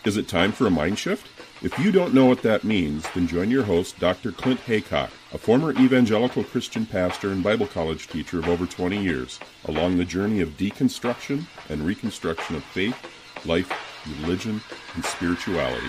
Is it time for a mind shift? If you don't know what that means, then join your host, Dr. Clint Haycock, a former evangelical Christian pastor and Bible college teacher of over 20 years, along the journey of deconstruction and reconstruction of faith, life, religion, and spirituality.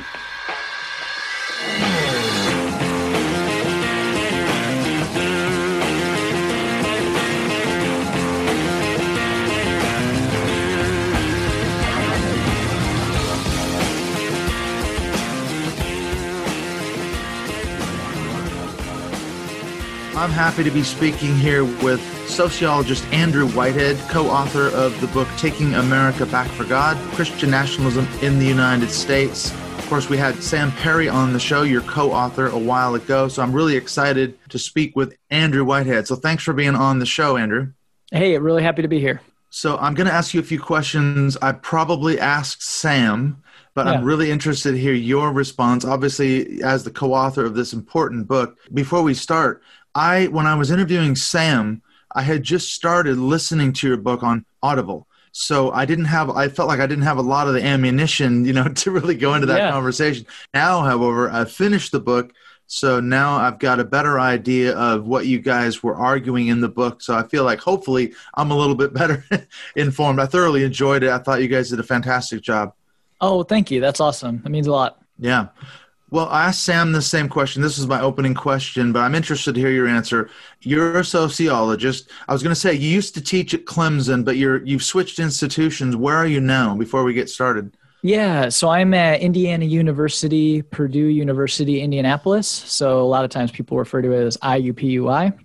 I'm happy to be speaking here with sociologist Andrew Whitehead, co-author of the book Taking America Back for God, Christian Nationalism in the United States. Of course, we had Sam Perry on the show, your co-author, a while ago, so I'm really excited to speak with Andrew Whitehead. So thanks for being on the show, Andrew. Hey, really happy to be here. So I'm going to ask you a few questions I probably asked Sam, but I'm really interested to hear your response, obviously, as the co-author of this important book. Before we start, when I was interviewing Sam, I had just started listening to your book on Audible. So I felt like I didn't have a lot of the ammunition, to really go into that conversation. Now, however, I've finished the book. So now I've got a better idea of what you guys were arguing in the book. So I feel like hopefully I'm a little bit better informed. I thoroughly enjoyed it. I thought you guys did a fantastic job. Oh, thank you. That's awesome. That means a lot. Yeah. Well, I asked Sam the same question. This is my opening question, but I'm interested to hear your answer. You're a sociologist. I was going to say you used to teach at Clemson, but you've switched institutions. Where are you now before we get started? Yeah, so I'm at Indiana University, Purdue University, Indianapolis. So a lot of times people refer to it as IUPUI.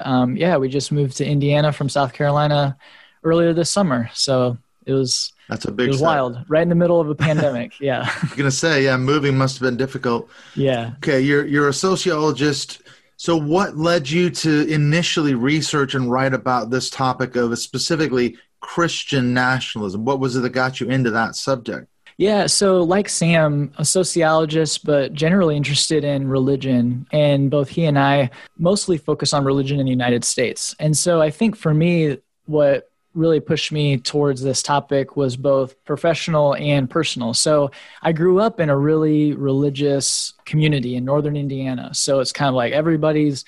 But we just moved to Indiana from South Carolina earlier this summer. So That's a big It was wild, right in the middle of a pandemic. Yeah. I was going to say, moving must have been difficult. Yeah. Okay, you're a sociologist. So what led you to initially research and write about this topic of specifically Christian nationalism? What was it that got you into that subject? Yeah, so like Sam, a sociologist, but generally interested in religion. And both he and I mostly focus on religion in the United States. And so I think for me, what really pushed me towards this topic was both professional and personal. So I grew up in a really religious community in northern Indiana. So it's kind of like everybody's,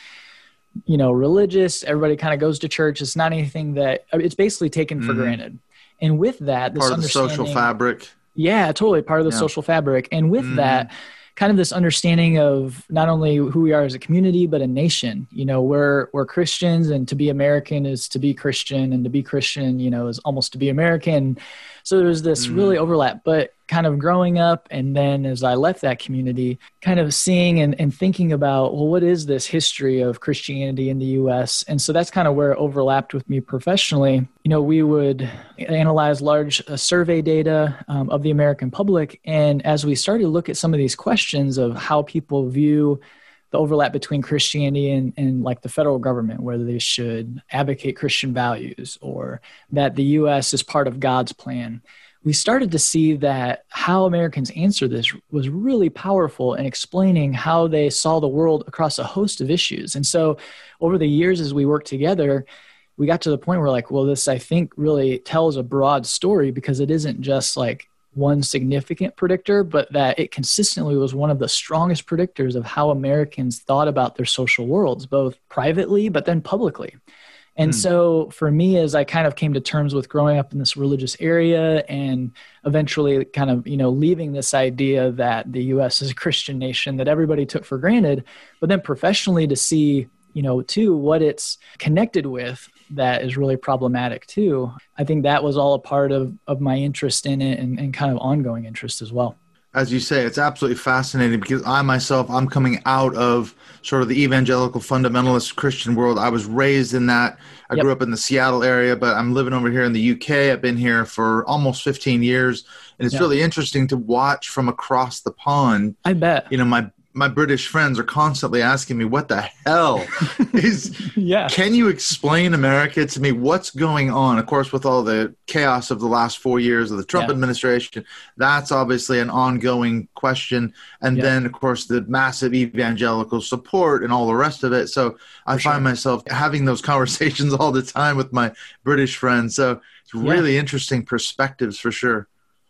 religious. Everybody kind of goes to church. It's not anything it's basically taken for granted. And with that, this part of the social fabric. Yeah, totally part of the social fabric. And with that, kind of this understanding of not only who we are as a community, but a nation. We're Christians, and to be American is to be Christian, and to be Christian, is almost to be American. So there's this really overlap, but kind of growing up, and then as I left that community, kind of seeing and thinking about, well, what is this history of Christianity in the U.S.? And so that's kind of where it overlapped with me professionally. We would analyze large survey data of the American public. And as we started to look at some of these questions of how people view the overlap between Christianity and like the federal government, whether they should advocate Christian values or that the U.S. is part of God's plan, we started to see that how Americans answer this was really powerful in explaining how they saw the world across a host of issues. And so over the years, as we worked together, we got to the point where this, I think, really tells a broad story, because it isn't just like one significant predictor, but that it consistently was one of the strongest predictors of how Americans thought about their social worlds, both privately, but then publicly. And so for me, as I kind of came to terms with growing up in this religious area and eventually kind of, leaving this idea that the U.S. is a Christian nation that everybody took for granted, but then professionally to see, too, what it's connected with that is really problematic too. I think that was all a part of my interest in it and kind of ongoing interest as well. As you say, it's absolutely fascinating, because I'm coming out of sort of the evangelical fundamentalist Christian world. I was raised in that. I grew up in the Seattle area, but I'm living over here in the UK. I've been here for almost 15 years. And it's really interesting to watch from across the pond. I bet. My British friends are constantly asking me, what the hell is, can you explain America to me? What's going on? Of course, with all the chaos of the last 4 years of the Trump administration, that's obviously an ongoing question. And then, of course, the massive evangelical support and all the rest of it. So I find myself having those conversations all the time with my British friends. So it's really interesting perspectives for sure.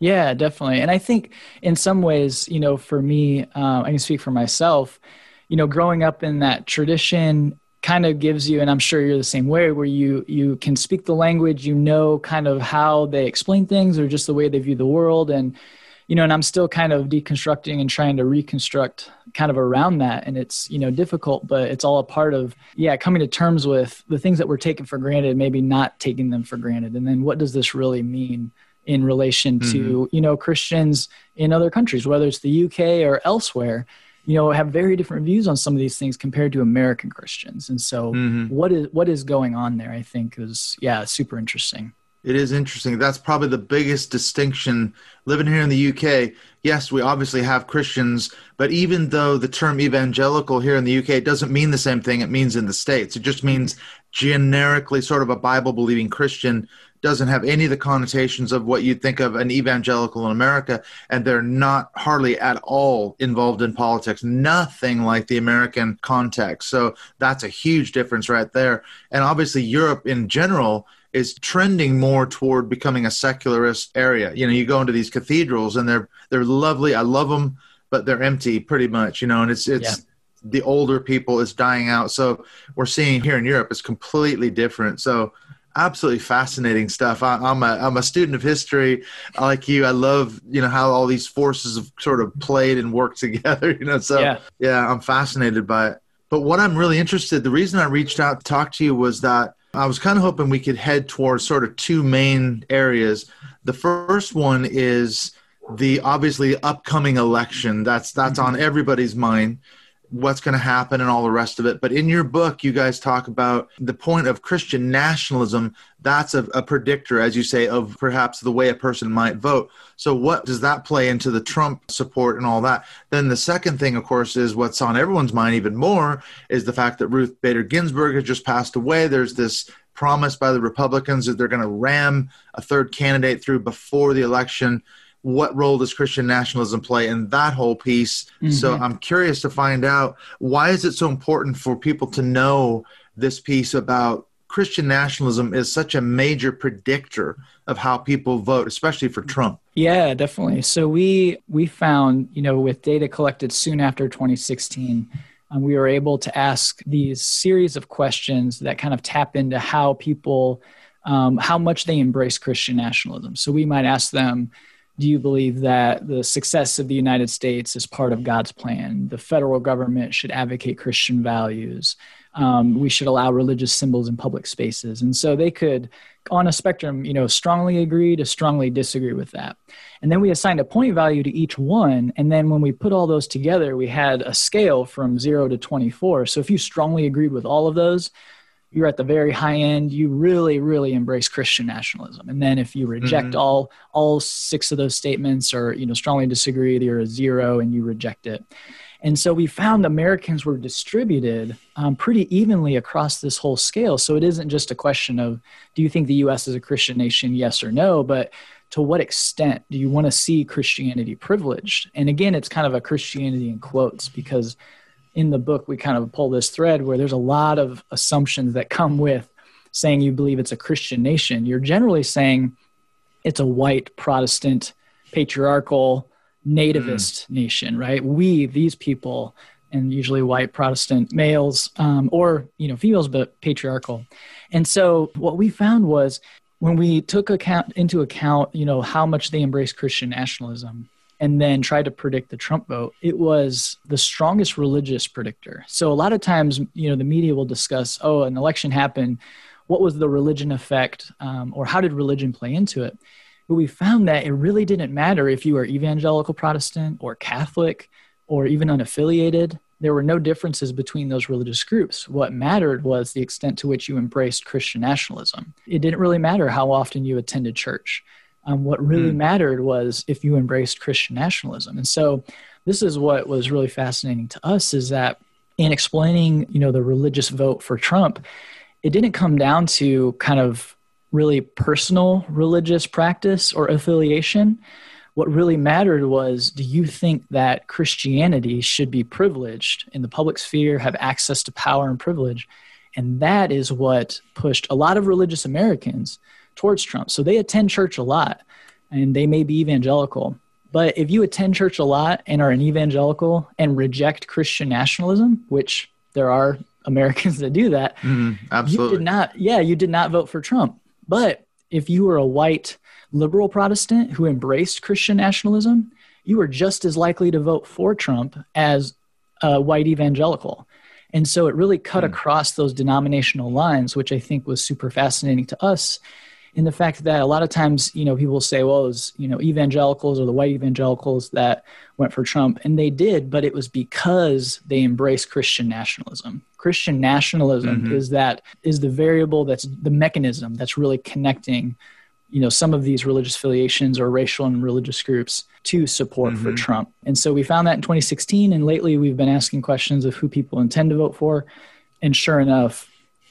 Yeah, definitely. And I think in some ways, for me, I can speak for myself, growing up in that tradition kind of gives you, and I'm sure you're the same way, where you can speak the language, kind of how they explain things or just the way they view the world. And, and I'm still kind of deconstructing and trying to reconstruct kind of around that. And it's, difficult, but it's all a part of, coming to terms with the things that we're taking for granted, maybe not taking them for granted. And then what does this really mean in relation to, Christians in other countries, whether it's the UK or elsewhere, have very different views on some of these things compared to American Christians. And so what is going on there, I think is, super interesting. It is interesting. That's probably the biggest distinction living here in the UK. Yes, we obviously have Christians, but even though the term evangelical here in the UK doesn't mean the same thing it means in the States, it just means generically sort of a Bible-believing Christian, doesn't have any of the connotations of what you'd think of an evangelical in America, and they're not hardly at all involved in politics, nothing like the American context. So that's a huge difference right there. And obviously Europe in general is trending more toward becoming a secularist area. You go into these cathedrals and they're lovely. I love them, but they're empty pretty much, and it's the older people is dying out. So we're seeing here in Europe it's completely different. So absolutely fascinating stuff. I'm a student of history like you. I love, how all these forces have sort of played and worked together, so I'm fascinated by it. But what I'm really interested, the reason I reached out to talk to you was that I was kind of hoping we could head towards sort of two main areas. The first one is the obviously upcoming election. That's on everybody's mind, what's going to happen and all the rest of it. But in your book, you guys talk about the point of Christian nationalism. That's a predictor, as you say, of perhaps the way a person might vote. So what does that play into the Trump support and all that? Then the second thing, of course, is what's on everyone's mind even more is the fact that Ruth Bader Ginsburg has just passed away. There's this promise by the Republicans that they're going to ram a third candidate through before the election. What role does Christian nationalism play in that whole piece? So I'm curious to find out, why is it so important for people to know this piece about Christian nationalism is such a major predictor of how people vote, especially for Trump? Yeah, definitely. So we found, with data collected soon after 2016, we were able to ask these series of questions that kind of tap into how people, how much they embrace Christian nationalism. So we might ask them, do you believe that the success of the United States is part of God's plan? The federal government should advocate Christian values. We should allow religious symbols in public spaces. And so they could, on a spectrum, strongly agree to strongly disagree with that. And then we assigned a point value to each one. And then when we put all those together, we had a scale from 0 to 24. So if you strongly agreed with all of those, you're at the very high end. You really, really embrace Christian nationalism. And then if you reject all 6 of those statements or, strongly disagree, you're a 0 and you reject it. And so we found Americans were distributed pretty evenly across this whole scale. So it isn't just a question of, do you think the U.S. is a Christian nation, yes or no, but to what extent do you want to see Christianity privileged? And again, it's kind of a Christianity in quotes, because in the book, we kind of pull this thread where there's a lot of assumptions that come with saying you believe it's a Christian nation. You're generally saying it's a white, Protestant, patriarchal, nativist nation, right? We, these people, and usually white Protestant males or, females, but patriarchal. And so what we found was when we took into account, how much they embrace Christian nationalism, and then tried to predict the Trump vote, it was the strongest religious predictor. So a lot of times, the media will discuss, an election happened, what was the religion effect, or how did religion play into it? But we found that it really didn't matter if you were evangelical Protestant or Catholic or even unaffiliated. There were no differences between those religious groups. What mattered was the extent to which you embraced Christian nationalism. It didn't really matter how often you attended church. What really mattered was if you embraced Christian nationalism. And so this is what was really fascinating to us, is that in explaining, the religious vote for Trump, it didn't come down to kind of really personal religious practice or affiliation. What really mattered was, do you think that Christianity should be privileged in the public sphere, have access to power and privilege? And that is what pushed a lot of religious Americans towards Trump. So they attend church a lot. and they may be evangelical. But if you attend church a lot and are an evangelical and reject Christian nationalism, which there are Americans that do that, absolutely. You did not vote for Trump. But if you were a white liberal Protestant who embraced Christian nationalism, you were just as likely to vote for Trump as a white evangelical. And so it really cut across those denominational lines, which I think was super fascinating to us, in the fact that a lot of times, people say, well, it was, evangelicals or the white evangelicals that went for Trump. And they did, but it was because they embraced Christian nationalism. Christian nationalism is the variable, that's the mechanism that's really connecting, some of these religious affiliations or racial and religious groups to support for Trump. And so we found that in 2016. And lately we've been asking questions of who people intend to vote for. And sure enough,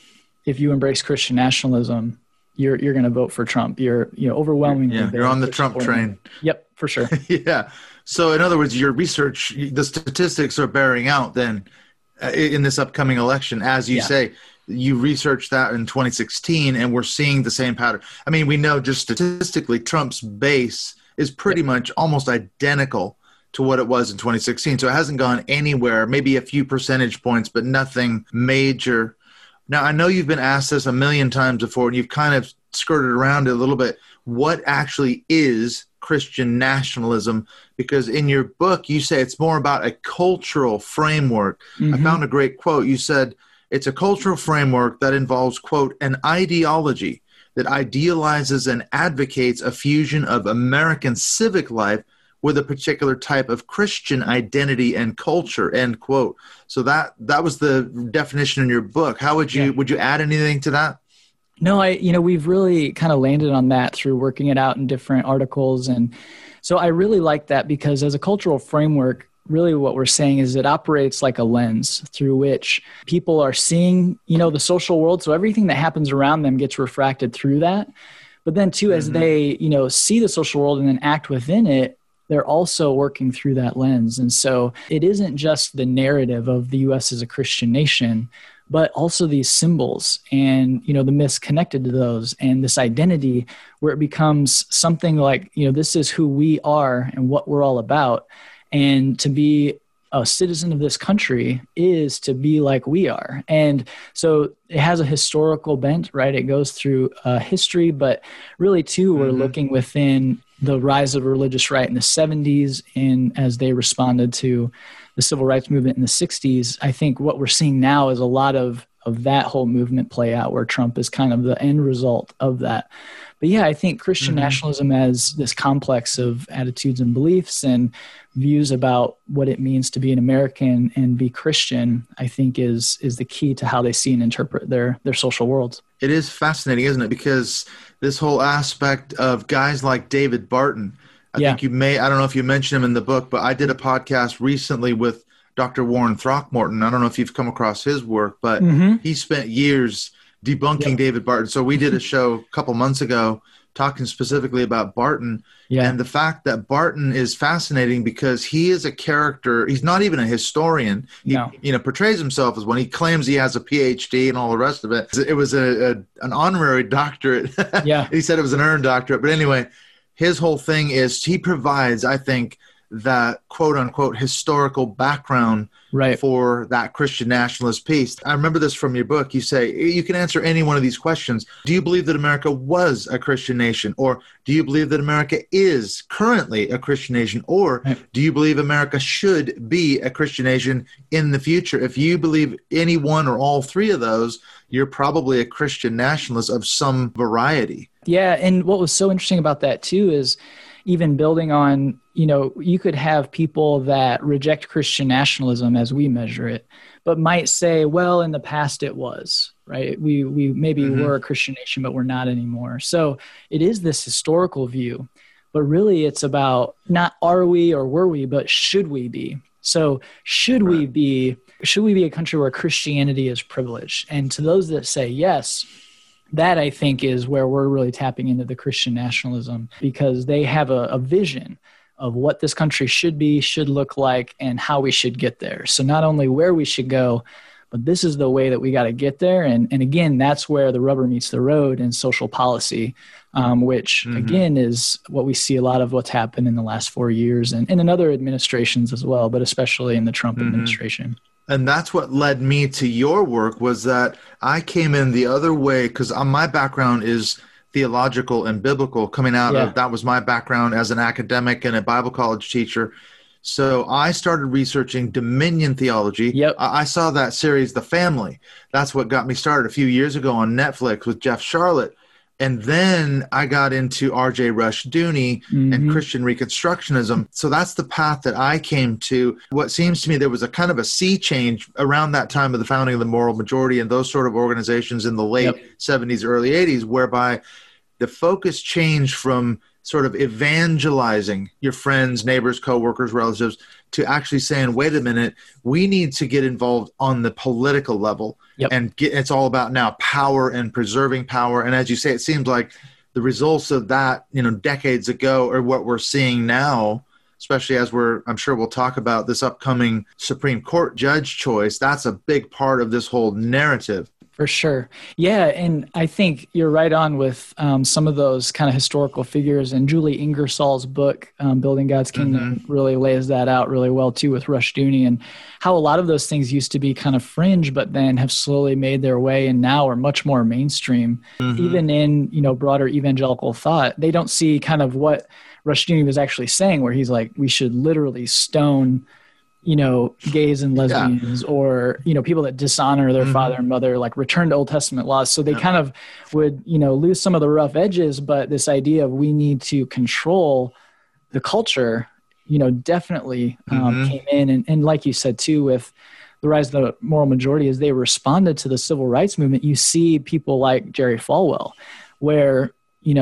if you embrace Christian nationalism, you're going to vote for Trump. You're overwhelmingly. Yeah, you're on the Trump train. Yep, for sure. Yeah. So in other words, your research, the statistics are bearing out then in this upcoming election, as you say. You researched that in 2016, and we're seeing the same pattern. I mean, we know just statistically, Trump's base is pretty much almost identical to what it was in 2016. So it hasn't gone anywhere, maybe a few percentage points, but nothing major. Now, I know you've been asked this a million times before, and you've kind of skirted around it a little bit. What actually is Christian nationalism? Because in your book, you say it's more about a cultural framework. I found a great quote. You said, it's a cultural framework that involves, quote, an ideology that idealizes and advocates a fusion of American civic life with a particular type of Christian identity and culture, end quote. So that was the definition in your book. How would you add anything to that? No, we've really kind of landed on that through working it out in different articles. And so I really like that, because as a cultural framework, really what we're saying is it operates like a lens through which people are seeing, the social world. So everything that happens around them gets refracted through that. But then too, as they, see the social world and then act within it, they're also working through that lens. And so it isn't just the narrative of the U.S. as a Christian nation, but also these symbols and, the myths connected to those, and this identity where it becomes something like, this is who we are and what we're all about. And to be a citizen of this country is to be like we are. And so it has a historical bent, right? It goes through history, but really too, we're looking within the rise of religious right in the 70s, and as they responded to the civil rights movement in the 60s. I think what we're seeing now is a lot of that whole movement play out, where Trump is kind of the end result of that. But yeah, I think Christian nationalism as this complex of attitudes and beliefs and views about what it means to be an American and be Christian, I think is the key to how they see and interpret their social worlds. It is fascinating, isn't it? Because this whole aspect of guys like David Barton, I think I don't know if you mentioned him in the book, but I did a podcast recently with Dr. Warren Throckmorton. I don't know if you've come across his work, but he spent years debunking David Barton. So we did a show a couple months ago talking specifically about Barton. And the fact that Barton is fascinating because he is a character. He's not even a historian. He portrays himself as one. He claims he has a PhD and all the rest of it. It was an honorary doctorate. He said it was an earned doctorate. But anyway, his whole thing is he provides, I think, that quote unquote historical background for that Christian nationalist piece. I remember this from your book. You say you can answer any one of these questions. Do you believe that America was a Christian nation? Or do you believe that America is currently a Christian nation? Or do you believe America should be a Christian nation in the future? If you believe any one or all three of those, you're probably a Christian nationalist of some variety. Yeah. And what was so interesting about that too is even building on, you could have people that reject Christian nationalism as we measure it, but might say, well, in the past it was, right? We maybe were a Christian nation, but we're not anymore. So it is this historical view, but really it's about not are we or were we, but should we be? So should we be a country where Christianity is privileged? And to those that say yes, that I think is where we're really tapping into the Christian nationalism, because they have a vision of what this country should be, should look like, and how we should get there. So not only where we should go, but this is the way that we got to get there. And again, that's where the rubber meets the road in social policy. which again is what we see a lot of what's happened in the last 4 years and in other administrations as well, but especially in the Trump administration. And that's what led me to your work, was that I came in the other way, because my background is theological and biblical, coming out of, that was my background as an academic and a Bible college teacher. So I started researching dominion theology. Yep. I saw that series, The Family. That's what got me started a few years ago on Netflix with Jeff Charlotte. And then I got into R.J. Rushdoony and Christian Reconstructionism. So that's the path that I came to. What seems to me, there was a kind of a sea change around that time of the founding of the Moral Majority and those sort of organizations in the late 70s, early 80s, whereby the focus changed from sort of evangelizing your friends, neighbors, coworkers, relatives, to actually saying, wait a minute, we need to get involved on the political level. And it's all about now power and preserving power. And as you say, it seems like the results of that, decades ago are what we're seeing now, especially as I'm sure we'll talk about this upcoming Supreme Court judge choice. That's a big part of this whole narrative. For sure. Yeah. And I think you're right on with some of those kind of historical figures. And Julie Ingersoll's book, Building God's Kingdom, really lays that out really well too, with Rushdoony, and how a lot of those things used to be kind of fringe, but then have slowly made their way and now are much more mainstream. Even in, broader evangelical thought, they don't see kind of what Rushdoony was actually saying, where he's like, we should literally stone gays and lesbians, or, people that dishonor their father and mother, like return to Old Testament laws. So they kind of would, lose some of the rough edges, but this idea of we need to control the culture, definitely came in. And like you said too, with the rise of the moral majority, as they responded to the civil rights movement, you see people like Jerry Falwell, where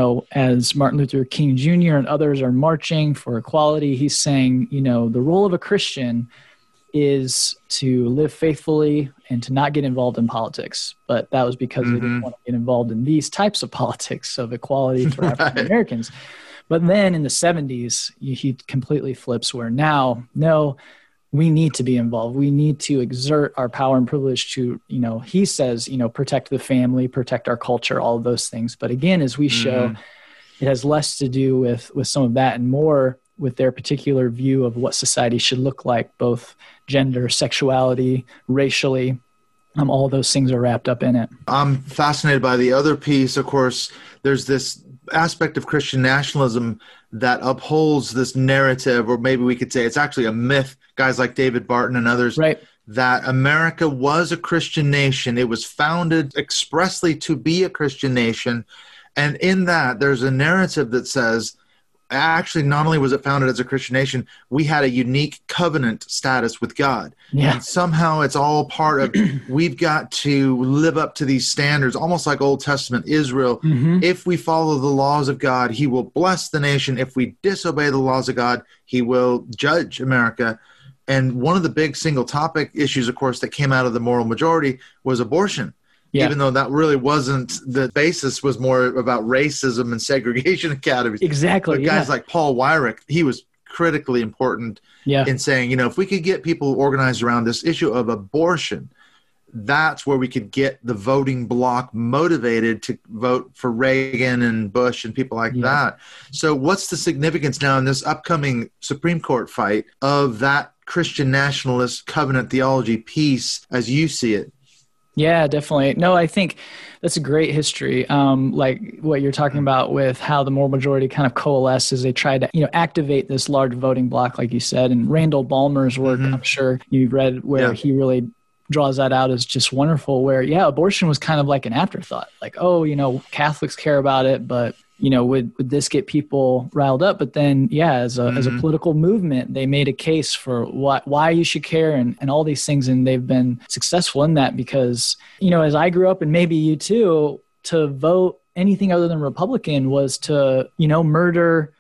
as Martin Luther King Jr. and others are marching for equality, he's saying, the role of a Christian is to live faithfully and to not get involved in politics. But that was because they didn't want to get involved in these types of politics of equality for African Americans. But then in the 70s, he completely flips, where now, no, we need to be involved. We need to exert our power and privilege to, he says, protect the family, protect our culture, all of those things. But again, as we show, it has less to do with some of that and more with their particular view of what society should look like, both gender, sexuality, racially. All those things are wrapped up in it. I'm fascinated by the other piece. Of course, there's this aspect of Christian nationalism that upholds this narrative, or maybe we could say it's actually a myth, guys like David Barton and others, that America was a Christian nation. It was founded expressly to be a Christian nation. And in that, there's a narrative that says, actually, not only was it founded as a Christian nation, we had a unique covenant status with God. And somehow it's all part of, we've got to live up to these standards, almost like Old Testament Israel. If we follow the laws of God, he will bless the nation. If we disobey the laws of God, he will judge America. And one of the big single topic issues, of course, that came out of the moral majority was abortion. Even though that really wasn't, the basis was more about racism and segregation academies. Exactly. But guys like Paul Weyrich, he was critically important in saying, if we could get people organized around this issue of abortion, that's where we could get the voting bloc motivated to vote for Reagan and Bush and people like that. So what's the significance now in this upcoming Supreme Court fight of that Christian nationalist covenant theology piece as you see it? Yeah, definitely. No, I think that's a great history. Like what you're talking about with how the moral majority kind of coalesced as they tried to, activate this large voting bloc, like you said. And Randall Ballmer's work, I'm sure you've read, where he really draws that out as just wonderful, where, abortion was kind of like an afterthought. Like, Catholics care about it, but, would this get people riled up? But then, as a political movement, they made a case for why you should care and all these things. And they've been successful in that because, as I grew up, and maybe you too, to vote anything other than Republican was to, murder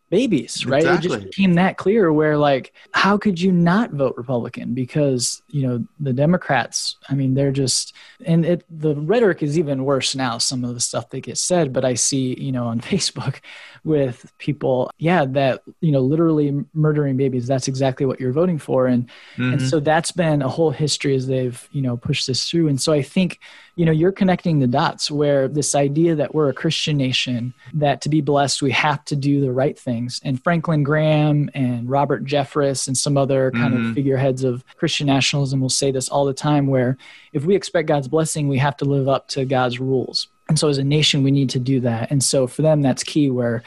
babies, right? Exactly. It just became that clear where, like, how could you not vote Republican? Because, the Democrats, I mean, they're just, and the rhetoric is even worse now, some of the stuff that gets said, but I see, on Facebook with people, that, literally murdering babies, that's exactly what you're voting for. And so that's been a whole history as they've, pushed this through. And so I think, you're connecting the dots where this idea that we're a Christian nation, that to be blessed, we have to do the right things. And Franklin Graham and Robert Jeffress and some other kind of figureheads of Christian nationalism will say this all the time, where if we expect God's blessing, we have to live up to God's rules. And so as a nation, we need to do that. And so for them, that's key, where,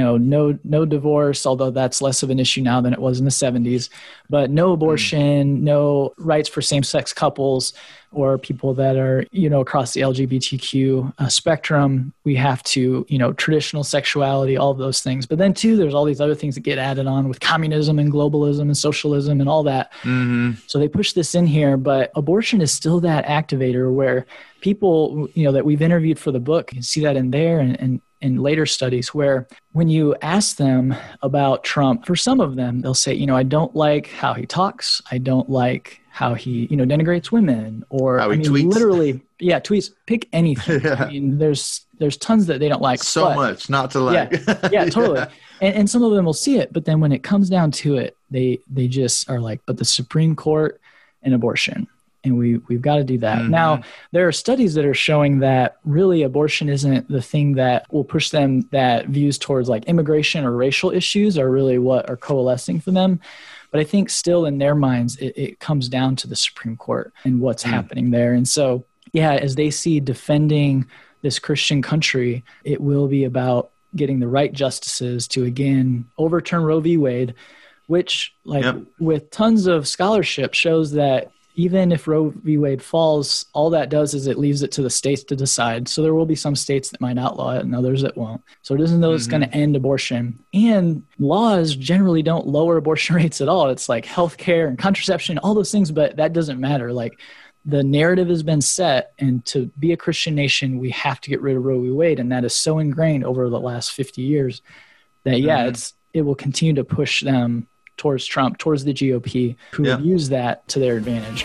no divorce, although that's less of an issue now than it was in the 70s, but no abortion, no rights for same-sex couples or people that are, across the LGBTQ spectrum. We have to, traditional sexuality, all of those things. But then too, there's all these other things that get added on with communism and globalism and socialism and all that. So they push this in here, but abortion is still that activator where people, that we've interviewed for the book, you can see that in there and in later studies, where when you ask them about Trump, for some of them, they'll say, I don't like how he talks. I don't like how he, denigrates women, or how he tweets. Literally, tweets, pick anything. I mean, there's tons that they don't like. So much not to like. Yeah, totally. And some of them will see it, but then when it comes down to it, they just are like, but the Supreme Court and abortion. And we've got to do that. Now, there are studies that are showing that really abortion isn't the thing that will push them, that views towards like immigration or racial issues are really what are coalescing for them. But I think still in their minds, it comes down to the Supreme Court and what's happening there. And so, as they see defending this Christian country, it will be about getting the right justices to, again, overturn Roe v. Wade, which with tons of scholarship shows that even if Roe v. Wade falls, all that does is it leaves it to the states to decide. So there will be some states that might outlaw it and others that won't. So it isn't though it's going to end abortion. And laws generally don't lower abortion rates at all. It's like healthcare and contraception, all those things, but that doesn't matter. Like, the narrative has been set, and to be a Christian nation, we have to get rid of Roe v. Wade. And that is so ingrained over the last 50 years that, it will continue to push them towards Trump, towards the GOP, who would use that to their advantage.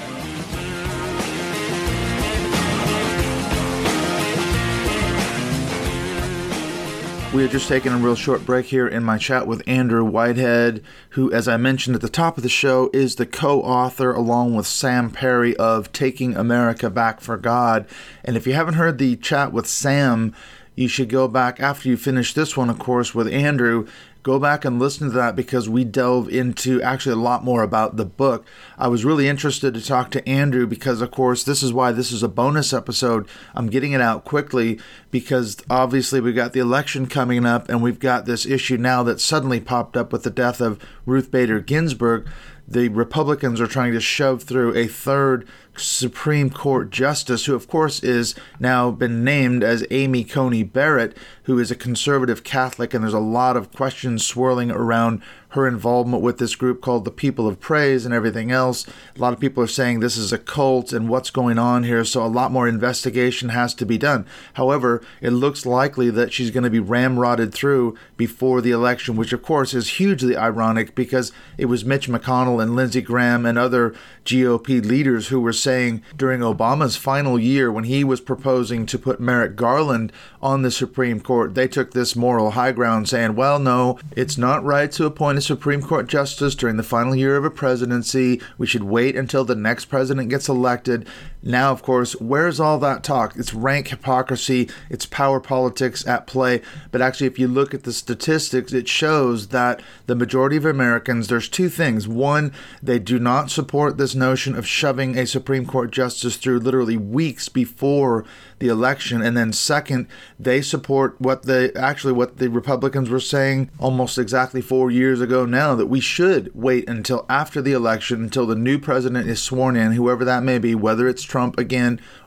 We are just taking a real short break here in my chat with Andrew Whitehead, who, as I mentioned at the top of the show, is the co-author, along with Sam Perry, of Taking America Back for God. And if you haven't heard the chat with Sam, you should go back after you finish this one, of course, with Andrew. Go back and listen to that, because we delve into actually a lot more about the book. I was really interested to talk to Andrew because, of course, this is why this is a bonus episode. I'm getting it out quickly because obviously we've got the election coming up, and we've got this issue now that suddenly popped up with the death of Ruth Bader Ginsburg. The Republicans are trying to shove through a third Supreme Court justice, who of course is now been named as Amy Coney Barrett, who is a conservative Catholic, and there's a lot of questions swirling around her involvement with this group called the People of Praise and everything else. A lot of people are saying this is a cult and what's going on here, so a lot more investigation has to be done. However, it looks likely that she's going to be ramrodded through before the election, which of course is hugely ironic because it was Mitch McConnell and Lindsey Graham and other GOP leaders who were saying during Obama's final year, when he was proposing to put Merrick Garland on the Supreme Court, they took this moral high ground saying, well, no, it's not right to appoint a Supreme Court justice during the final year of a presidency. We should wait until the next president gets elected. Now, of course, where's all that talk? It's rank hypocrisy. It's power politics at play. But actually, if you look at the statistics, it shows that the majority of Americans, there's two things. One, they do not support this notion of shoving a Supreme Court justice through literally weeks before the election. And then second, they support what the Republicans were saying almost exactly 4 years ago now, that we should wait until after the election, until the new president is sworn in, whoever that may be, whether it's Trump again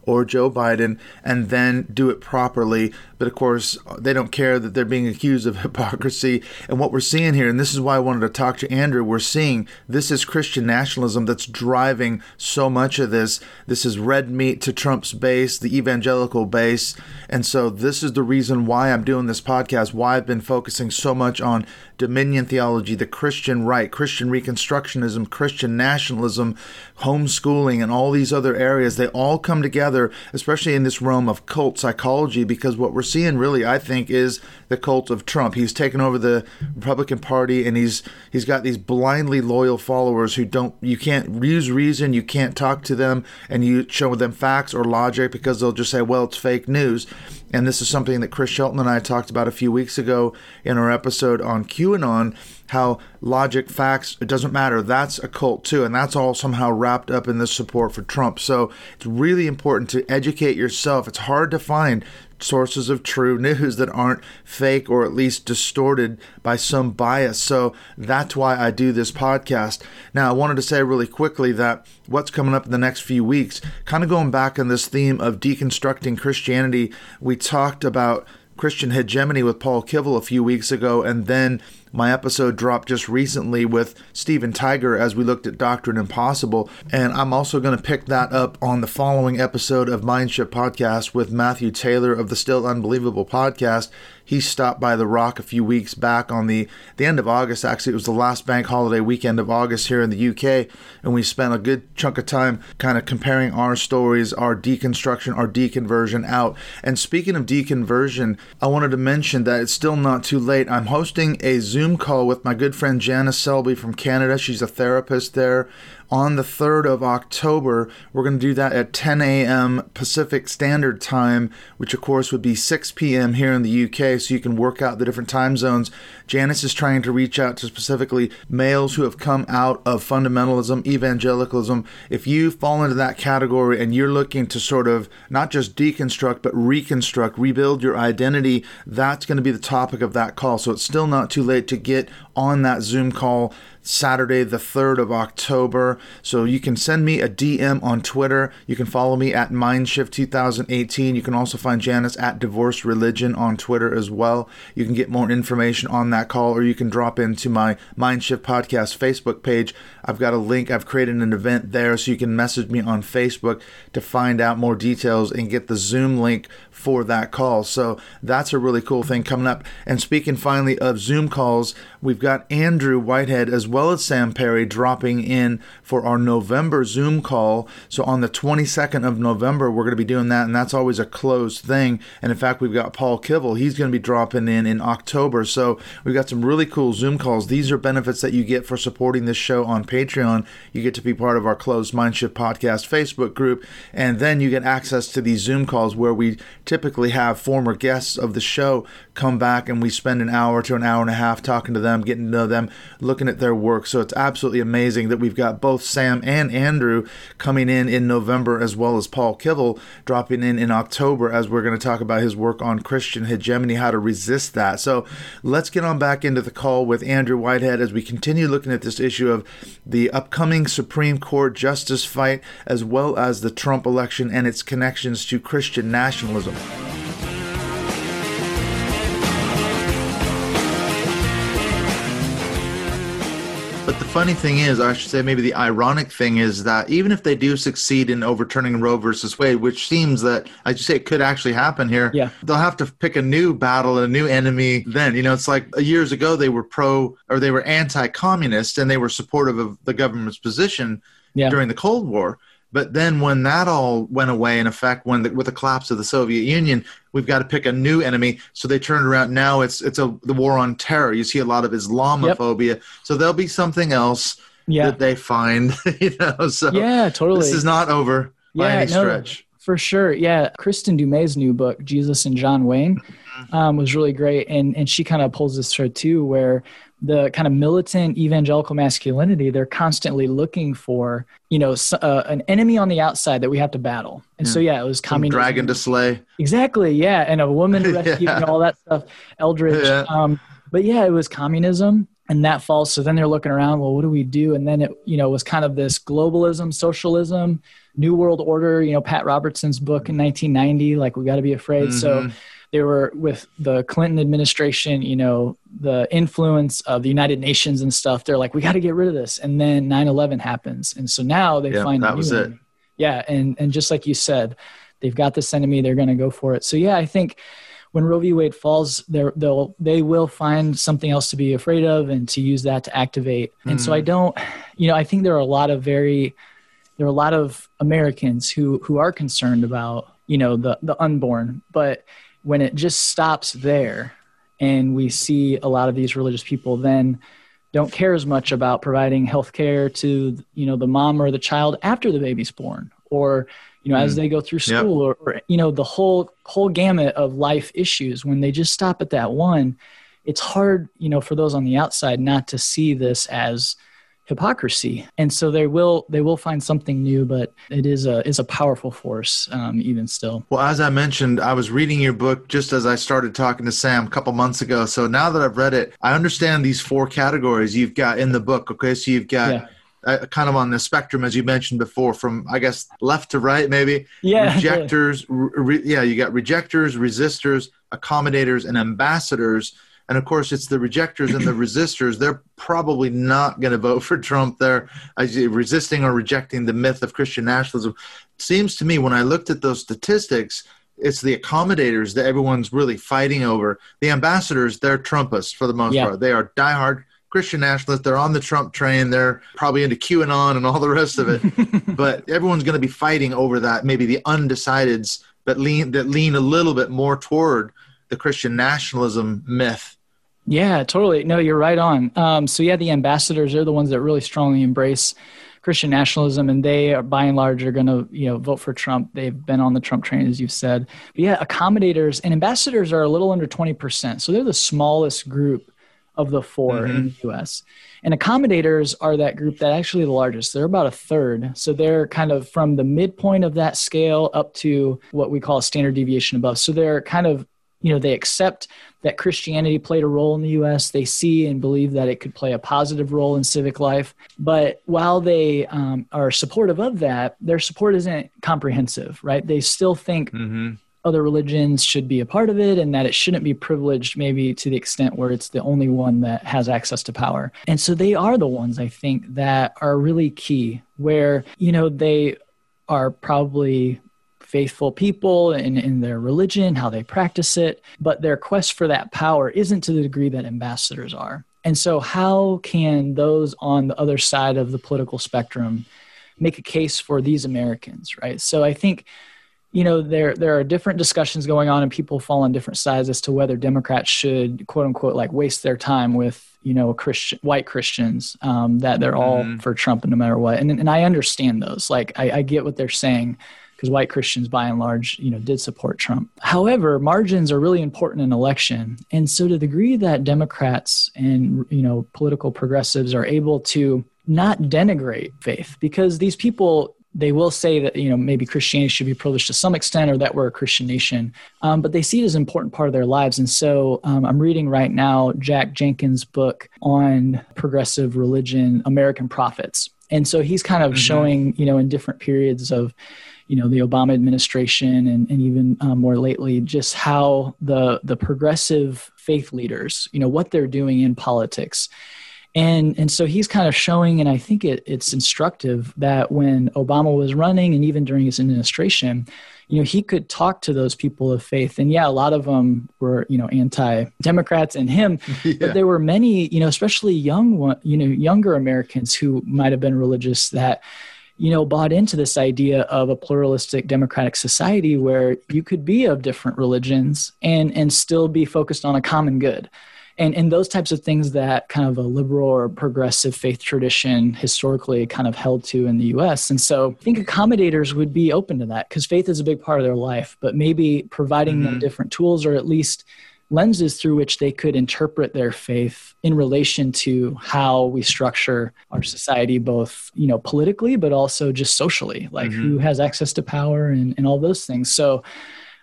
or Joe Biden and then do it properly. But of course, they don't care that they're being accused of hypocrisy. And what we're seeing here, and this is why I wanted to talk to Andrew, we're seeing this is Christian nationalism that's driving so much of this. This is red meat to Trump's base, the evangelical base. And so this is the reason why I'm doing this podcast, why I've been focusing so much on dominion theology, the Christian right, Christian Reconstructionism, Christian nationalism, homeschooling, and all these other areas. They all come together, especially in this realm of cult psychology, because what we're seeing really, I think, is the cult of Trump. He's taken over the Republican Party, and he's got these blindly loyal followers who you can't use reason, you can't talk to them, and you show them facts or logic because they'll just say, well, it's fake news. And this is something that Chris Shelton and I talked about a few weeks ago in our episode on QAnon, how logic, facts, it doesn't matter. That's a cult too. And that's all somehow wrapped up in this support for Trump. So it's really important to educate yourself. It's hard to find sources of true news that aren't fake or at least distorted by some bias. So that's why I do this podcast. Now, I wanted to say really quickly that what's coming up in the next few weeks, kind of going back on this theme of deconstructing Christianity, we talked about Christian hegemony with Paul Kivel a few weeks ago, and then my episode dropped just recently with Stephen Tiger as we looked at Doctrine Impossible. And I'm also going to pick that up on the following episode of Mindshift Podcast with Matthew Taylor of the Still Unbelievable podcast. He stopped by The Rock a few weeks back on the end of August. Actually, it was the last bank holiday weekend of August here in the UK. And we spent a good chunk of time kind of comparing our stories, our deconstruction, our deconversion out. And speaking of deconversion, I wanted to mention that it's still not too late. I'm hosting a Zoom call with my good friend Janice Selby from Canada. She's a therapist there. On the 3rd of October, we're going to do that at 10 a.m. Pacific Standard Time, which of course would be 6 p.m. here in the UK, so you can work out the different time zones. Janice is trying to reach out to specifically males who have come out of fundamentalism, evangelicalism. If you fall into that category and you're looking to sort of not just deconstruct, but reconstruct, rebuild your identity, that's going to be the topic of that call. So it's still not too late to get on that Zoom call Saturday, the 3rd of October. So you can send me a DM on Twitter. You can follow me at Mindshift2018. You can also find Janice at Divorce Religion on Twitter as well. You can get more information on that call, or you can drop into my Mindshift Podcast Facebook page. I've got a link. I've created an event there, so you can message me on Facebook to find out more details and get the Zoom link for that call. So that's a really cool thing coming up. And speaking finally of Zoom calls, we've got Andrew Whitehead as well as Sam Perry dropping in for our November Zoom call. So on the 22nd of November, we're going to be doing that, and that's always a closed thing. And in fact, we've got Paul Kivel. He's going to be dropping in October. So we've got some really cool Zoom calls. These are benefits that you get for supporting this show on Patreon. You get to be part of our closed Mindshift Podcast Facebook group, and then you get access to these Zoom calls where we typically have former guests of the show come back, and we spend an hour to an hour and a half talking to them, getting to know them, looking at their work. So it's absolutely amazing that we've got both Sam and Andrew coming in November, as well as Paul Kivel dropping in October, as we're going to talk about his work on Christian hegemony, how to resist that. So let's get on back into the call with Andrew Whitehead as we continue looking at this issue of the upcoming Supreme Court justice fight, as well as the Trump election and its connections to Christian nationalism. But the funny thing is, I should say maybe the ironic thing is that even if they do succeed in overturning Roe versus Wade, which seems that, I just say it could actually happen here, they'll have to pick a new battle, a new enemy then. You know, it's like years ago they were they were anti-communist and they were supportive of the government's position during the Cold War. But then when that all went away, in effect, with the collapse of the Soviet Union, we've got to pick a new enemy. So they turned around. Now it's the war on terror. You see a lot of Islamophobia. Yep. So there'll be something else that they find. You know. So totally. This is not over by any stretch. For sure. Yeah. Kristen Dumais' new book, Jesus and John Wayne, was really great. And she kind of pulls this thread too, where the kind of militant evangelical masculinity, they're constantly looking for, an enemy on the outside that we have to battle. And so, it was communism. Dragon to slay. Exactly. Yeah. And a woman to rescue and all that stuff. Eldridge. But it was communism, and that falls. So then they're looking around, well, what do we do? And then it, was kind of this globalism, socialism, New World Order, Pat Robertson's book in 1990, like, we got to be afraid. So they were with the Clinton administration, the influence of the United Nations and stuff. They're like, we got to get rid of this. And then 9/11 happens. And so now they find that was enemy. it. Yeah. And just like you said, they've got this enemy, they're going to go for it. So yeah, I think when Roe v. Wade falls, they will find something else to be afraid of and to use that to activate. And so I don't, I think there are a lot of Americans who are concerned about, the unborn, but when it just stops there and we see a lot of these religious people then don't care as much about providing health care to, the mom or the child after the baby's born, or, as they go through school, or the whole gamut of life issues. When they just stop at that one, it's hard, for those on the outside not to see this as hypocrisy. And so they will find something new, but it is a powerful force, even still. Well, as I mentioned, I was reading your book just as I started talking to Sam a couple months ago. So now that I've read it, I understand these 4 categories you've got in the book. Okay. So you've got kind of on the spectrum, as you mentioned before, from, I guess, left to right, maybe. Rejectors. You got rejectors, resistors, accommodators, and ambassadors. And of course, it's the rejectors and the resistors. They're probably not going to vote for Trump. They're resisting or rejecting the myth of Christian nationalism. It seems to me, when I looked at those statistics, it's the accommodators that everyone's really fighting over. The ambassadors, they're Trumpists for the most part. They are diehard Christian nationalists. They're on the Trump train. They're probably into QAnon and all the rest of it. But everyone's going to be fighting over that, maybe the undecideds that lean a little bit more toward the Christian nationalism myth. Yeah, totally. No, you're right on. So yeah, the ambassadors are the ones that really strongly embrace Christian nationalism, and they are, by and large, are going to, vote for Trump. They've been on the Trump train, as you've said. But yeah, accommodators and ambassadors are a little under 20%. So they're the smallest group of the 4 in the U.S. And accommodators are that group that actually the largest. They're about a third. So they're kind of from the midpoint of that scale up to what we call a standard deviation above. So they're kind of, they accept that Christianity played a role in the U.S. They see and believe that it could play a positive role in civic life. But while they are supportive of that, their support isn't comprehensive, right? They still think other religions should be a part of it and that it shouldn't be privileged, maybe to the extent where it's the only one that has access to power. And so they are the ones, I think, that are really key, where, they are probably faithful people in their religion, how they practice it, but their quest for that power isn't to the degree that ambassadors are. And so how can those on the other side of the political spectrum make a case for these Americans, right? So I think, there are different discussions going on and people fall on different sides as to whether Democrats should, quote unquote, like waste their time with, white Christians, that they're all for Trump no matter what. And I understand those. Like, I get what they're saying, because white Christians, by and large, did support Trump. However, margins are really important in an election. And so to the degree that Democrats and, political progressives are able to not denigrate faith, because these people, they will say that, maybe Christianity should be privileged to some extent, or that we're a Christian nation, but they see it as an important part of their lives. And so I'm reading right now Jack Jenkins' book on progressive religion, American Prophets. And so he's kind of showing, in different periods of, the Obama administration and even more lately, just how the progressive faith leaders, what they're doing in politics. And so he's kind of showing, and I think it's instructive, that when Obama was running and even during his administration, he could talk to those people of faith. And yeah, a lot of them were, anti-Democrats and him, but there were many, especially younger Americans who might have been religious that, bought into this idea of a pluralistic democratic society where you could be of different religions and still be focused on a common good. And those types of things that kind of a liberal or progressive faith tradition historically kind of held to in the U.S. And so I think accommodators would be open to that, because faith is a big part of their life, but maybe providing them different tools, or at least lenses through which they could interpret their faith in relation to how we structure our society, both, politically, but also just socially, like who has access to power and all those things. So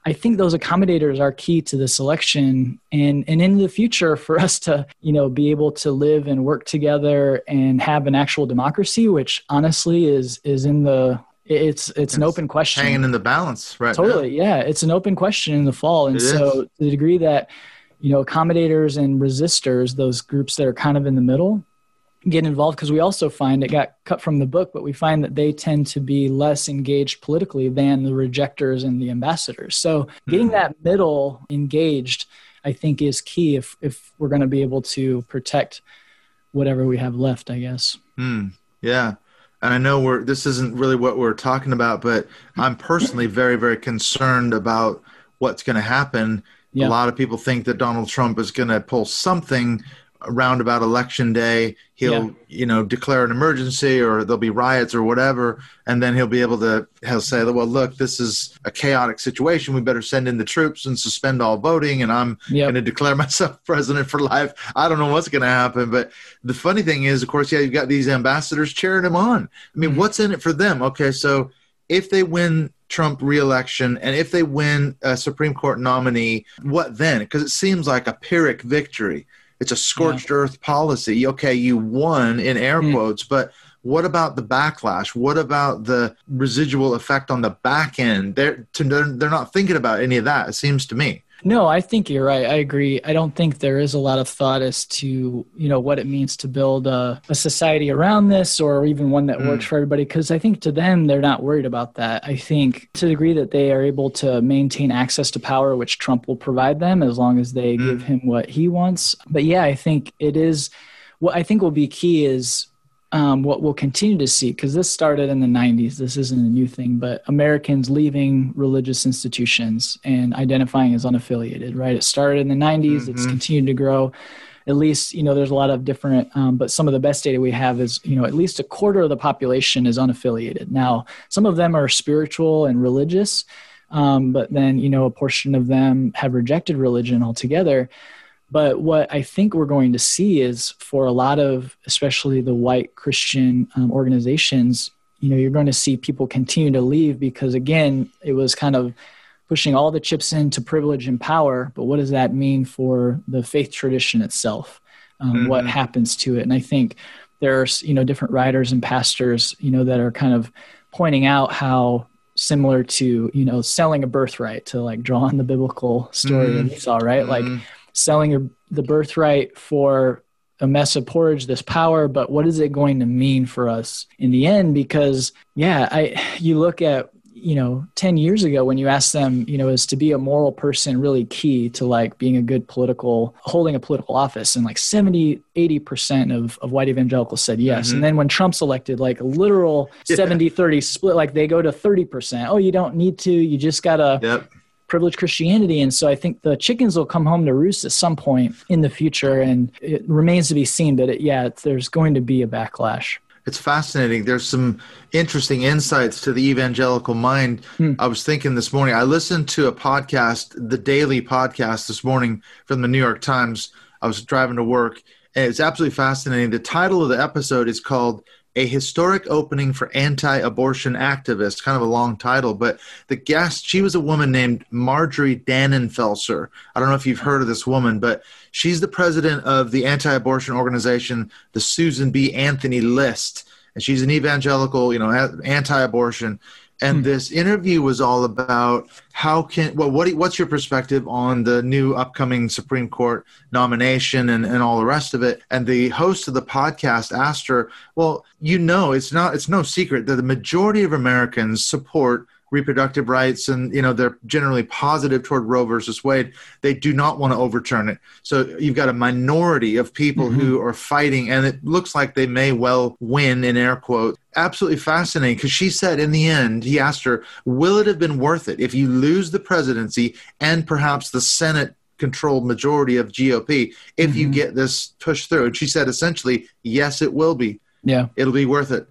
I think those accommodators are key to this election and in the future for us to, be able to live and work together and have an actual democracy, which honestly is in the, it's an open question. Hanging in the balance, right? Totally. Now. Yeah. It's an open question in the fall. And so to the degree that, accommodators and resistors, those groups that are kind of in the middle, get involved, because we also find, it got cut from the book, but we find that they tend to be less engaged politically than the rejectors and the ambassadors. So getting that middle engaged, I think, is key if we're going to be able to protect whatever we have left, I guess. Yeah. And I know this isn't really what we're talking about, but I'm personally very, very concerned about what's going to happen. Yeah. A lot of people think that Donald Trump is going to pull something around about election day. He'll, declare an emergency, or there'll be riots or whatever. And then he'll say, well, look, this is a chaotic situation. We better send in the troops and suspend all voting. And I'm going to declare myself president for life. I don't know what's going to happen. But the funny thing is, of course, you've got these ambassadors cheering him on. I mean, what's in it for them? Okay. So if they win Trump re-election and if they win a Supreme Court nominee, what then? Because it seems like a Pyrrhic victory. It's a scorched earth policy. Okay, you won in air quotes, but what about the backlash? What about the residual effect on the back end? They're not thinking about any of that, it seems to me. No, I think you're right. I agree. I don't think there is a lot of thought as to, what it means to build a society around this, or even one that works for everybody. Because I think to them, they're not worried about that. I think to the degree that they are able to maintain access to power, which Trump will provide them as long as they give him what he wants. But yeah, I think it is what I think will be key is what we'll continue to see, because this started in the 90s. This isn't a new thing, but Americans leaving religious institutions and identifying as unaffiliated, right? It started in the 90s. It's continued to grow. At least, there's a lot of different, but some of the best data we have is, at least a quarter of the population is unaffiliated. Now, some of them are spiritual and religious, but then, a portion of them have rejected religion altogether. But what I think we're going to see is for a lot of, especially the white Christian organizations, you're going to see people continue to leave because, again, it was kind of pushing all the chips into privilege and power. But what does that mean for the faith tradition itself? What happens to it? And I think there's, different writers and pastors, that are kind of pointing out how similar to, selling a birthright, to like draw on the biblical story of Esau, right? Like, selling the birthright for a mess of porridge, this power, but what is it going to mean for us in the end? Because, you look at, 10 years ago when you asked them, is to be a moral person really key to like being a good holding a political office? And like 80% of white evangelicals said yes. And then when Trump's elected, like a literal 70-30 split, like they go to 30%. Oh, you don't need to, you just gotta privileged Christianity. And so I think the chickens will come home to roost at some point in the future, and it remains to be seen, but there's going to be a backlash. It's fascinating. There's some interesting insights to the evangelical mind. I was thinking this morning, I listened to a podcast, the Daily Podcast this morning from the New York Times. I was driving to work, and it's absolutely fascinating. The title of the episode is called A Historic Opening for Anti-Abortion Activists, kind of a long title, but the guest, she was a woman named Marjorie Dannenfelser. I don't know if you've heard of this woman, but she's the president of the anti-abortion organization, the Susan B. Anthony List, and she's an evangelical, anti-abortion. And this interview was all about what's your perspective on the new upcoming Supreme Court nomination and all the rest of it. And the host of the podcast asked her, well, it's no secret that the majority of Americans support reproductive rights, and they're generally positive toward Roe versus Wade. They do not want to overturn it. So you've got a minority of people who are fighting, and it looks like they may well win, in air quotes. Absolutely fascinating, because she said in the end, he asked her, will it have been worth it if you lose the presidency and perhaps the Senate controlled majority of GOP if you get this pushed through? And she said essentially, yes, it will be. Yeah, it'll be worth it.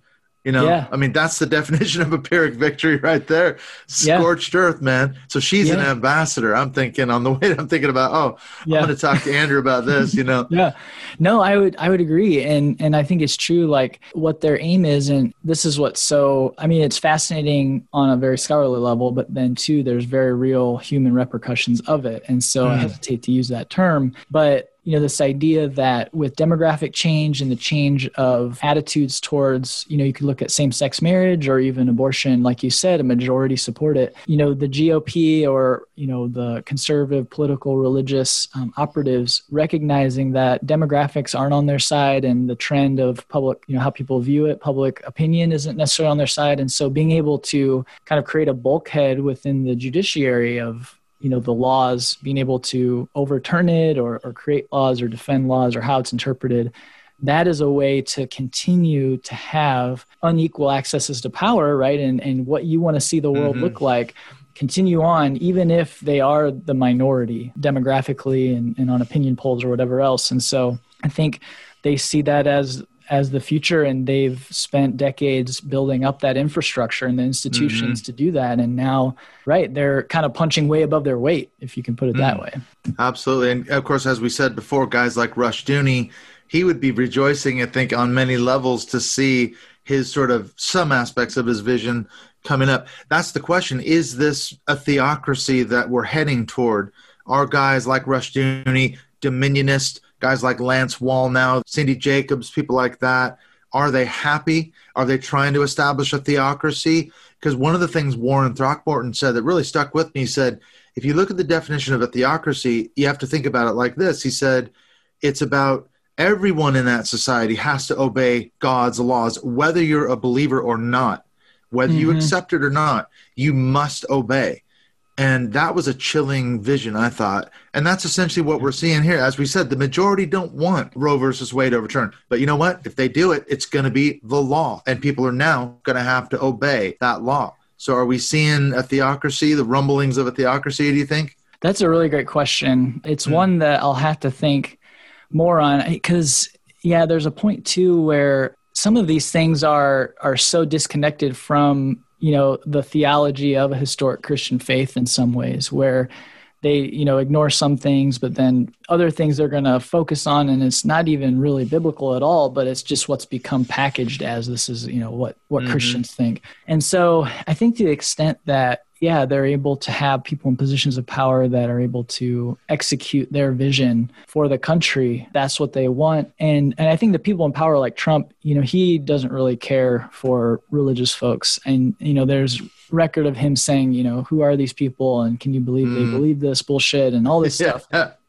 You know, Yeah. I mean, that's the definition of a Pyrrhic victory right there. Scorched earth, man. So she's an ambassador. I'm thinking on the way, I'm thinking about, I'm going to talk to Andrew about this, you know? Yeah, no, I would agree. And I think it's true, like what their aim is. And this is what's it's fascinating on a very scholarly level, but then too, there's very real human repercussions of it. And so I hesitate to use that term, but you know, this idea that with demographic change and the change of attitudes towards, you know, you could look at same-sex marriage or even abortion, like you said, a majority support it. You know, the GOP or, you know, the conservative political religious operatives recognizing that demographics aren't on their side and the trend of public, you know, how people view it, public opinion isn't necessarily on their side. And so being able to kind of create a bulkhead within the judiciary of, you know, the laws, being able to overturn it or create laws or defend laws or how it's interpreted, that is a way to continue to have unequal accesses to power, right? And what you want to see the world look like, continue on, even if they are the minority demographically and on opinion polls or whatever else. And so I think they see that as the future, and they've spent decades building up that infrastructure and the institutions to do that. And now, right, they're kind of punching way above their weight, if you can put it that way. Absolutely. And of course, as we said before, guys like Rushdoony, he would be rejoicing, I think, on many levels to see his sort of some aspects of his vision coming up. That's the question. Is this a theocracy that we're heading toward? Are guys like Rushdoony, dominionist, guys like Lance Wallnau, Cindy Jacobs, people like that, are they happy? Are they trying to establish a theocracy? Because one of the things Warren Throckmorton said that really stuck with me, he said, if you look at the definition of a theocracy, you have to think about it like this. He said, it's about everyone in that society has to obey God's laws, whether you're a believer or not, whether you accept it or not, you must obey. And that was a chilling vision, I thought. And that's essentially what we're seeing here. As we said, the majority don't want Roe versus Wade overturned. But you know what? If they do it, it's going to be the law. And people are now going to have to obey that law. So are we seeing a theocracy, the rumblings of a theocracy, do you think? That's a really great question. It's one that I'll have to think more on because, there's a point too where some of these things are so disconnected from the theology of a historic Christian faith in some ways, where they, ignore some things, but then other things they're going to focus on. And it's not even really biblical at all, but it's just what's become packaged as this is, what Christians think. And so I think to the extent that, they're able to have people in positions of power that are able to execute their vision for the country. That's what they want. And I think the people in power like Trump, he doesn't really care for religious folks. And, there's record of him saying, who are these people? And can you believe they believe this bullshit and all this stuff?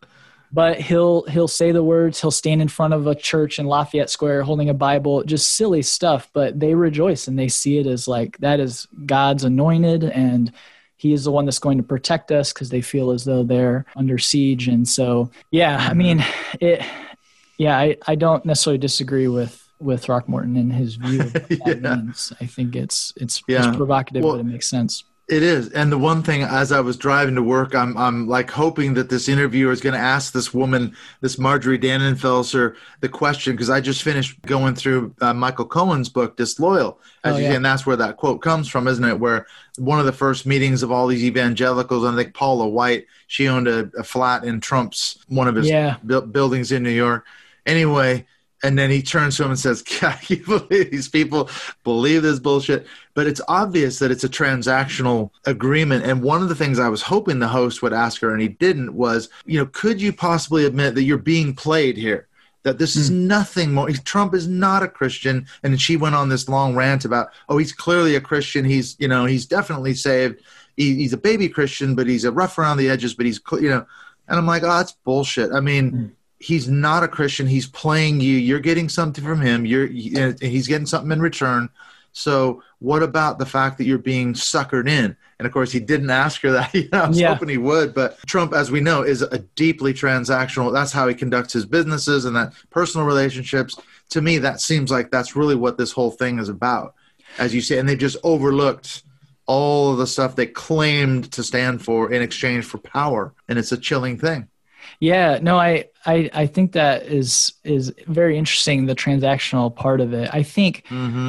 But he'll say the words, he'll stand in front of a church in Lafayette Square holding a Bible, just silly stuff, but they rejoice and they see it as like, that is God's anointed and he is the one that's going to protect us because they feel as though they're under siege. And so, I don't necessarily disagree with Throckmorton and his view of what that means. I think it's provocative, but it makes sense. It is. And the one thing, as I was driving to work, I'm like hoping that this interviewer is going to ask this woman, this Marjorie Dannenfelser, the question, because I just finished going through Michael Cohen's book, Disloyal. And that's where that quote comes from, isn't it? Where one of the first meetings of all these evangelicals, I think Paula White, she owned a flat in Trump's, one of his buildings in New York. Anyway, and then he turns to him and says, "Can you believe these people believe this bullshit?" But it's obvious that it's a transactional agreement. And one of the things I was hoping the host would ask her, and he didn't, was, could you possibly admit that you're being played here? That this is nothing more. Trump is not a Christian. And then she went on this long rant about, he's clearly a Christian. He's definitely saved. He's a baby Christian, but he's a rough around the edges, but he's, and I'm like, that's bullshit. I mean, he's not a Christian. He's playing you. You're getting something from him. He's getting something in return. So what about the fact that you're being suckered in? And of course, he didn't ask her that. I was hoping he would. But Trump, as we know, is a deeply transactional. That's how he conducts his businesses and that personal relationships. To me, that seems like that's really what this whole thing is about, as you say. And they just overlooked all of the stuff they claimed to stand for in exchange for power. And it's a chilling thing. Yeah, no, I think that is very interesting, the transactional part of it. I think,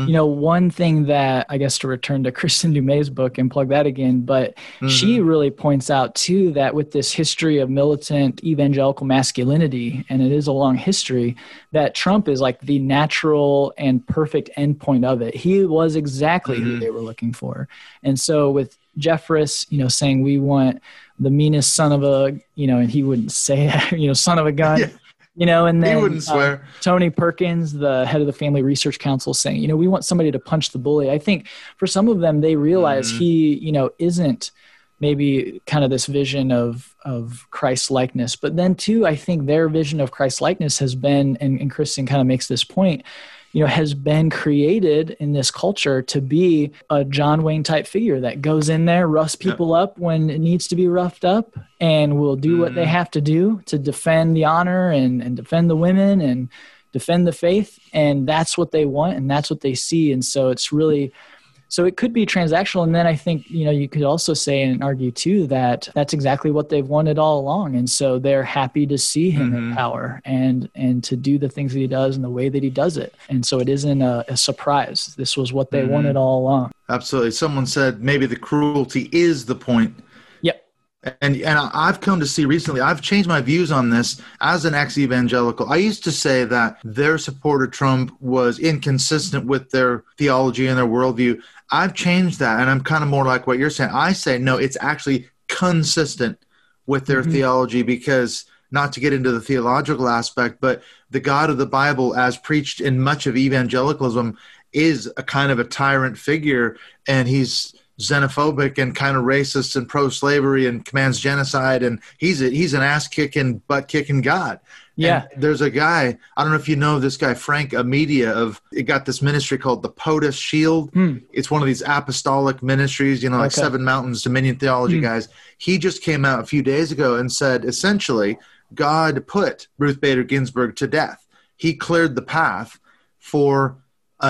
one thing that, I guess, to return to Kristen Dumais' book and plug that again, but she really points out too that with this history of militant evangelical masculinity, and it is a long history, that Trump is like the natural and perfect endpoint of it. He was exactly who they were looking for. And so with Jeffress, saying we want the meanest son of a, and he wouldn't say, son of a gun, and then he wouldn't swear. Tony Perkins, the head of the Family Research Council, saying, we want somebody to punch the bully. I think for some of them, they realize he, isn't maybe kind of this vision of Christ likeness. But then too, I think their vision of Christ likeness has been, and Kristen kind of makes this point, has been created in this culture to be a John Wayne type figure that goes in there, roughs people up when it needs to be roughed up, and will do what they have to do to defend the honor and defend the women and defend the faith. And that's what they want, and that's what they see. And so it's really, so it could be transactional. And then I think, you could also say and argue too that that's exactly what they've wanted all along. And so they're happy to see him in power and to do the things that he does and the way that he does it. And so it isn't a surprise. This was what they wanted all along. Absolutely. Someone said maybe the cruelty is the point. Yep. And I've come to see recently, I've changed my views on this as an ex-evangelical. I used to say that their support of Trump was inconsistent with their theology and their worldview. I've changed that, and I'm kind of more like what you're saying. I say, no, it's actually consistent with their theology, because, not to get into the theological aspect, but the God of the Bible, as preached in much of evangelicalism, is a kind of a tyrant figure, and he's xenophobic and kind of racist and pro-slavery and commands genocide, and he's an ass-kicking, butt-kicking God. Yeah. And there's a guy, I don't know if you know this guy, Frank Amedia, it got this ministry called the POTUS Shield. It's one of these apostolic ministries, like Seven Mountains, Dominion Theology guys. He just came out a few days ago and said, essentially, God put Ruth Bader Ginsburg to death. He cleared the path for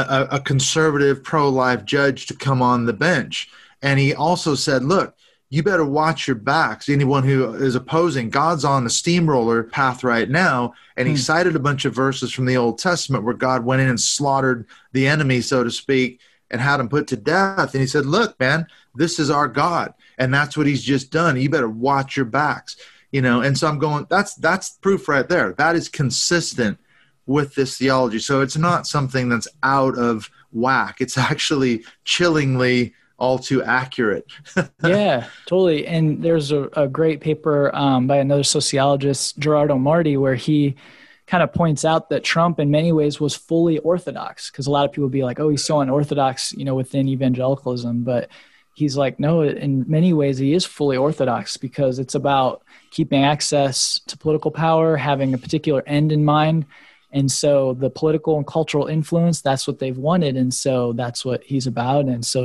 a conservative pro-life judge to come on the bench. And he also said, look, you better watch your backs. Anyone who is opposing, God's on the steamroller path right now. And he cited a bunch of verses from the Old Testament where God went in and slaughtered the enemy, so to speak, and had him put to death. And he said, look, man, this is our God. And that's what he's just done. You better watch your backs. And so I'm going, that's proof right there. That is consistent with this theology. So it's not something that's out of whack. It's actually chillingly all too accurate. Yeah, totally. And there's a great paper by another sociologist, Gerardo Marti, where he kind of points out that Trump in many ways was fully orthodox, because a lot of people be like, oh, he's so unorthodox, within evangelicalism. But he's like, no, in many ways he is fully orthodox, because it's about keeping access to political power, having a particular end in mind. And so the political and cultural influence, that's what they've wanted. And so that's what he's about. And so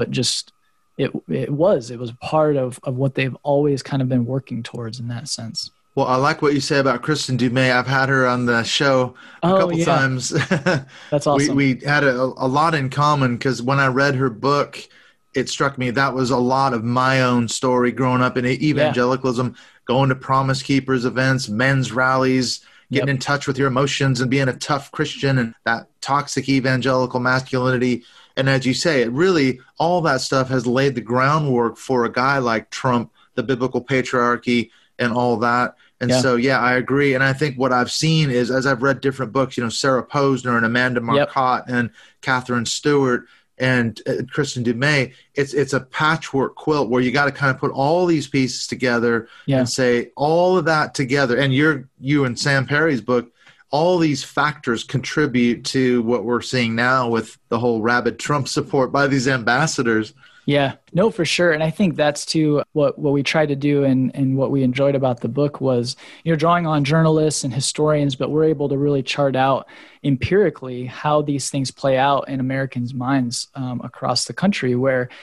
it was part of what they've always kind of been working towards in that sense. Well, I like what you say about Kristen Dumais. I've had her on the show a couple times. That's awesome. We had a lot in common, because when I read her book, it struck me that was a lot of my own story growing up in evangelicalism, going to Promise Keepers events, men's rallies, getting in touch with your emotions and being a tough Christian, and that toxic evangelical masculinity. And as you say, it really, all that stuff has laid the groundwork for a guy like Trump, the biblical patriarchy and all that. And so, I agree. And I think what I've seen is, as I've read different books, Sarah Posner and Amanda Marcotte and Catherine Stewart and Kristen Dumais, it's a patchwork quilt where you got to kind of put all these pieces together and say all of that together. And you and Sam Perry's book, all these factors contribute to what we're seeing now with the whole rabid Trump support by these ambassadors. Yeah, no, for sure. And I think that's too what we tried to do, and what we enjoyed about the book was, drawing on journalists and historians, but we're able to really chart out empirically how these things play out in Americans' minds across the country, where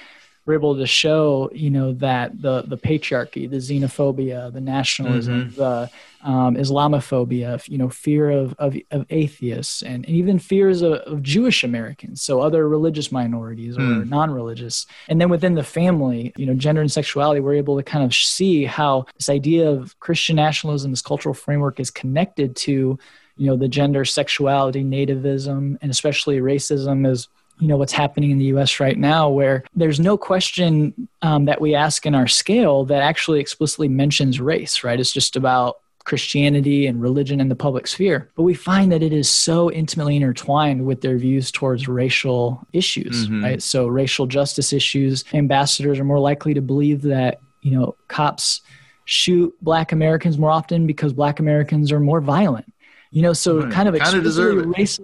we're able to show, that the patriarchy, the xenophobia, the nationalism, the Islamophobia, fear of atheists, and even fears of Jewish Americans, so other religious minorities or non-religious. And then within the family, gender and sexuality, we're able to kind of see how this idea of Christian nationalism, this cultural framework, is connected to, the gender, sexuality, nativism, and especially racism is, what's happening in the U.S. right now, where there's no question that we ask in our scale that actually explicitly mentions race, right? It's just about Christianity and religion in the public sphere. But we find that it is so intimately intertwined with their views towards racial issues, right? So racial justice issues, ambassadors are more likely to believe that, cops shoot Black Americans more often because Black Americans are more violent. So kind of explicitly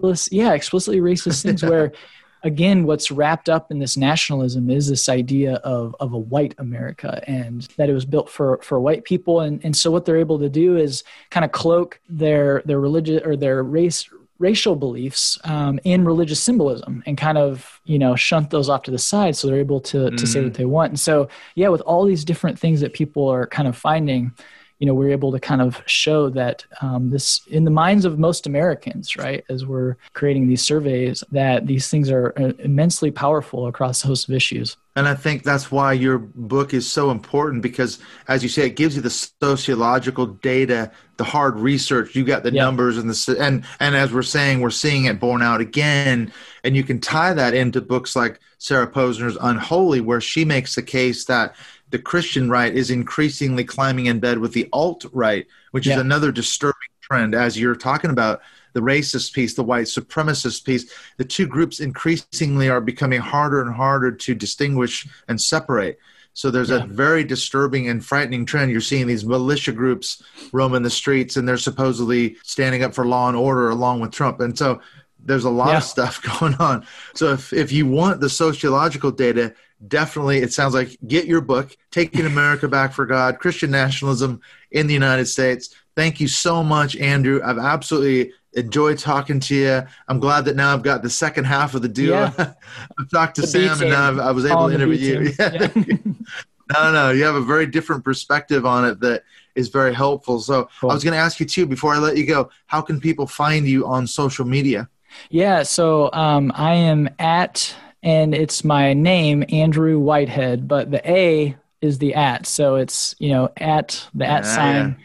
racist things where, again, what's wrapped up in this nationalism is this idea of a white America, and that it was built for white people. And so what they're able to do is kind of cloak their religious or their racial beliefs in religious symbolism and kind of, shunt those off to the side so they're able to say what they want. And so, with all these different things that people are kind of finding, we're able to kind of show that this, in the minds of most Americans, right, as we're creating these surveys, that these things are immensely powerful across a host of issues. And I think that's why your book is so important, because, as you say, it gives you the sociological data, the hard research. You got the numbers and as we're saying, we're seeing it borne out again. And you can tie that into books like Sarah Posner's Unholy, where she makes the case that the Christian right is increasingly climbing in bed with the alt-right, which is another disturbing trend. As you're talking about the racist piece, the white supremacist piece, the two groups increasingly are becoming harder and harder to distinguish and separate. So there's a very disturbing and frightening trend. You're seeing these militia groups roaming the streets, and they're supposedly standing up for law and order along with Trump. And so there's a lot of stuff going on. So if you want the sociological data, definitely, it sounds like, get your book, Taking America Back for God, Christian Nationalism in the United States. Thank you so much, Andrew. I've absolutely enjoyed talking to you. I'm glad that now I've got the second half of the duo. I've talked to Sam, and now I was able to interview you. No, you have a very different perspective on it that is very helpful. So cool. I was going to ask you too, before I let you go, how can people find you on social media? Yeah, so I am and it's my name, Andrew Whitehead, but the A is the @. So it's, at the @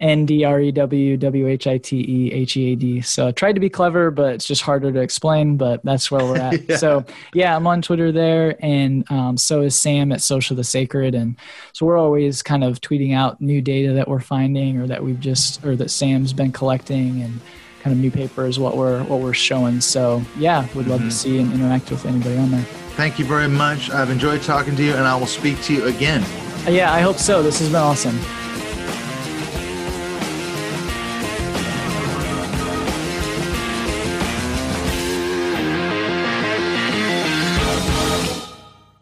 NDREWWHITEHEAD. So I tried to be clever, but it's just harder to explain, but that's where we're at. So I'm on Twitter there. And so is Sam at Social the Sacred. And so we're always kind of tweeting out new data that we're finding or that that Sam's been collecting, and kind of new papers, what we're showing. So would love to see and interact with anybody on there. Thank you very much. I've enjoyed talking to you, and I will speak to you again. I hope so. This has been awesome.